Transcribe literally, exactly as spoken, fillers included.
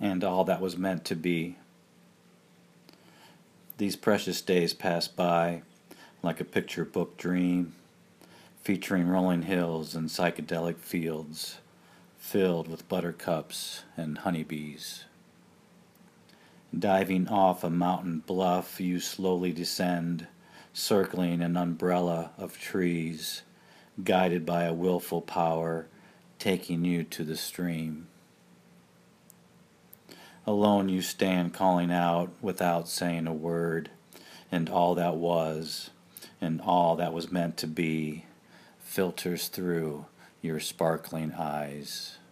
and all that was meant to be. These precious days pass by like a picture book dream, featuring rolling hills and psychedelic fields filled with buttercups and honeybees. Diving off a mountain bluff, you slowly descend, circling an umbrella of trees, guided by a willful power taking you to the stream. Alone you stand calling out without saying a word, and all that was, and all that was meant to be, filters through your sparkling eyes.